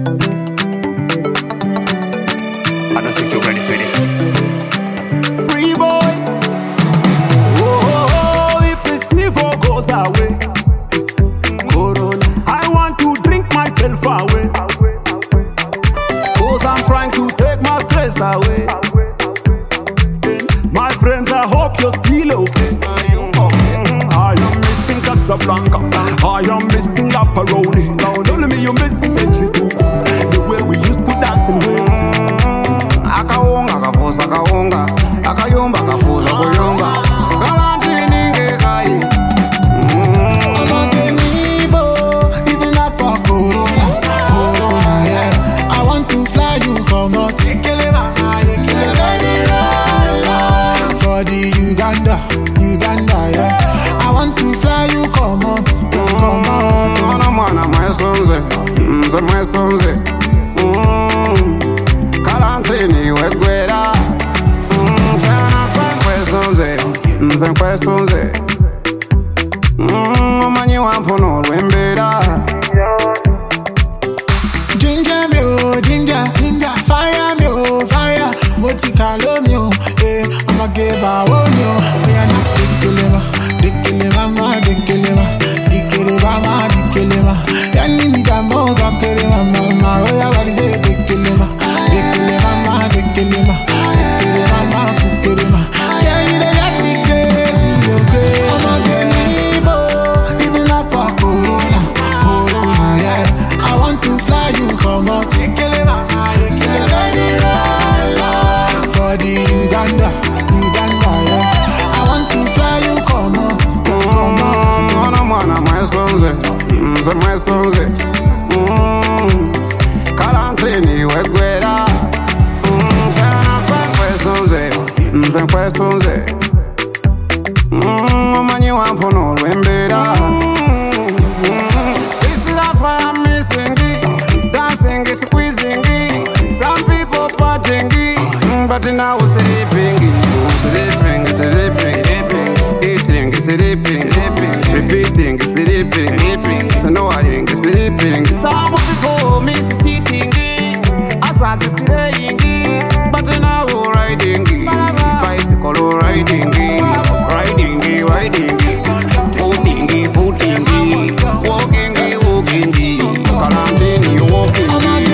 I don't think you're ready for this. Free boy. Oh, if this evil goes away, Corona, I want to drink myself away. Cause I'm trying to take my stress away. My friends, I hope you're still okay. I am missing Casablanca, I am missing Aparoni. Now tell me you're missing H2, the way we used to dance and wave. Akawonga kafusa kawonga, akayomba kafusa kuyomba. Galantini ngekai. Even not for Corona, Corona, yeah. I want to fly you, come out. For the Uganda, yeah. I want to fly you, come out, come out. Mwana my sonze. Kalantini wegwera. Fena kwe sonze. Omanyi wampono lwembera. Ginger me, oh, ginger. Fire me, oh, fire. Motikalo me, oh, eh. I'ma give a one, yo. We are not dikilema. Yani mi da mo ga kere mama. Oh, ya body say dikilema. Yeah, you dey got me crazy, you crazy. I'ma get me, even not for Corona, yeah. I want to fly you, come out. For the Uganda, yeah. I want to fly you, come out. Mwana my sonze. Kalantini wegwera. Fena kwe sonze. Omanyi wampono lwembera. This is a fire missing, dancing, squeezing. Some people partying, but now sleeping. Eating, repeating, sleeping. So no one is sleeping. Some people miss cheating, as I say, but now riding, bicycle riding, footing, walking, quarantine, walking.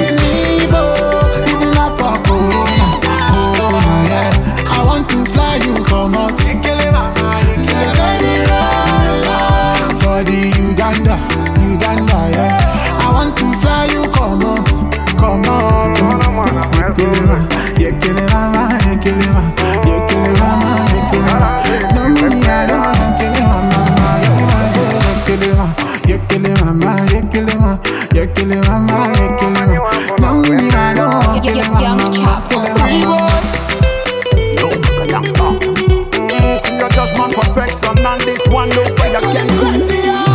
Even not for Corona, yeah. I want to fly you, come out. For the Uganda, yeah. I want to fly you, come out. You kill it, mama. No money, I don't kill it, mama. You kill it, mama. No money, I don't kill it, mama. See your judgment perfection, and this one look for your can't